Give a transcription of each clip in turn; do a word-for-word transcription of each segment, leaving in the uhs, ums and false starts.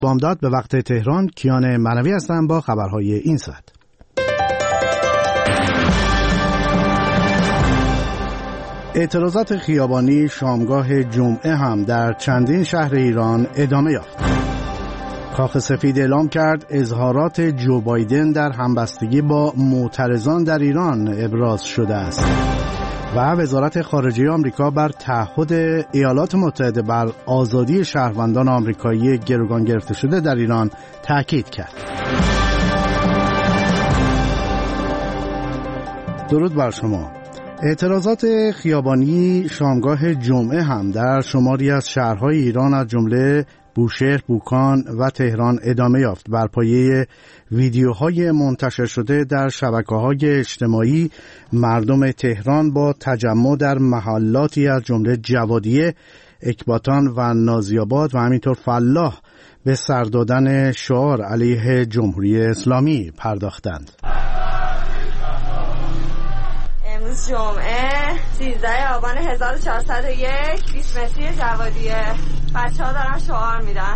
بامداد به وقت تهران. کیان منوی هستم با خبرهای این ساعت. اعتراضات خیابانی شامگاه جمعه هم در چندین شهر ایران ادامه یافت. کاخ سفید اعلام کرد اظهارات جو بایدن در همبستگی با معترضان در ایران ابراز شده است و وزارت خارجه آمریکا بر تعهد ایالات متحده بر آزادی شهروندان آمریکایی گروگان گرفته شده در ایران تاکید کرد. درود بر شما. اعتراضات خیابانی شامگاه جمعه هم در شماری از شهرهای ایران از جمله بوشهر، بوکان و تهران ادامه یافت. بر پایه ویدیوهای منتشر شده در شبکه‌های اجتماعی، مردم تهران با تجمع در محلاتی از جمله جوادیه، اکباتان و نازی‌آباد و همینطور فلاح به سر دادن شعار علیه جمهوری اسلامی پرداختند. امروز جمعه سیزده آبان هزار و چهارصد و یک، بیست متری جوادیه. بچه ها دارن شعار میدن.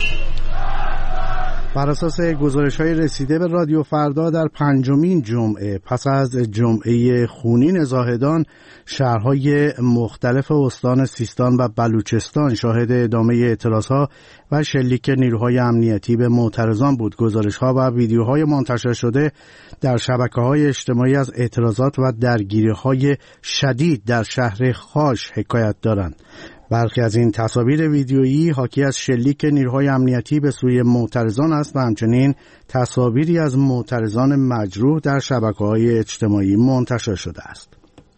بر اساس گزارش‌های رسیده به رادیو فردا، در پنجمین جمعه پس از جمعه خونین زاهدان، شهرهای مختلف استان سیستان و بلوچستان شاهد ادامه اعتراضها و شلیک نیروهای امنیتی به معترضان بود. گزارش‌ها و ویدیوهای منتشر شده در شبکه‌های اجتماعی از اعتراضات و درگیری‌های شدید در شهر خاش حکایت دارند. برخی از این تصاویر ویدیویی حاکی از شلیک نیروهای امنیتی به سوی معترضان است و همچنین تصاویری از معترضان مجروح در شبکه‌های اجتماعی منتشر شده است.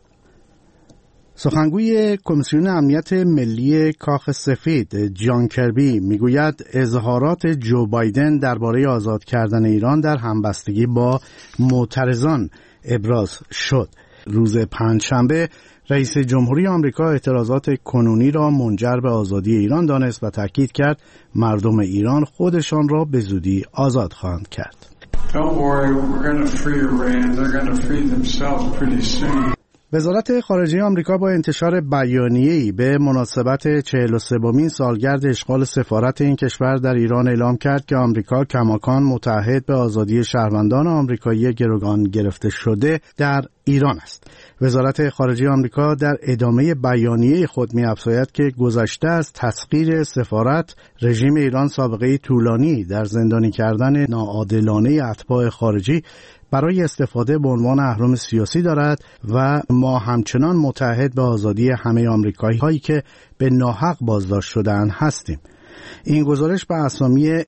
سخنگوی کمیسیون امنیت ملی کاخ سفید جان کربی میگوید اظهارات جو بایدن درباره آزاد کردن ایران در همبستگی با معترضان ابراز شد. روز پنجشنبه رئیس جمهوری آمریکا اعتراضات کنونی را منجر به آزادی ایران دانست و تاکید کرد مردم ایران خودشان را به زودی آزاد خواهند کرد. وزارت خارجه آمریکا با انتشار بیانیه‌ای به مناسبت چهل و سومین سالگرد اشغال سفارت این کشور در ایران اعلام کرد که آمریکا کماکان متعهد به آزادی شهروندان آمریکایی گروگان گرفته شده در ایران است. وزارت خارجه آمریکا در ادامه بیانیه خود می‌افزاید که گذشته از تسخیر سفارت، رژیم ایران سابقه طولانی در زندانی کردن ناعادلانه اتباع خارجی برای استفاده به عنوان اهرم سیاسی دارد و ما همچنان متعهد به آزادی همه آمریکایی هایی که به ناحق بازداشت شده‌اند هستیم. این گزارش به اسامی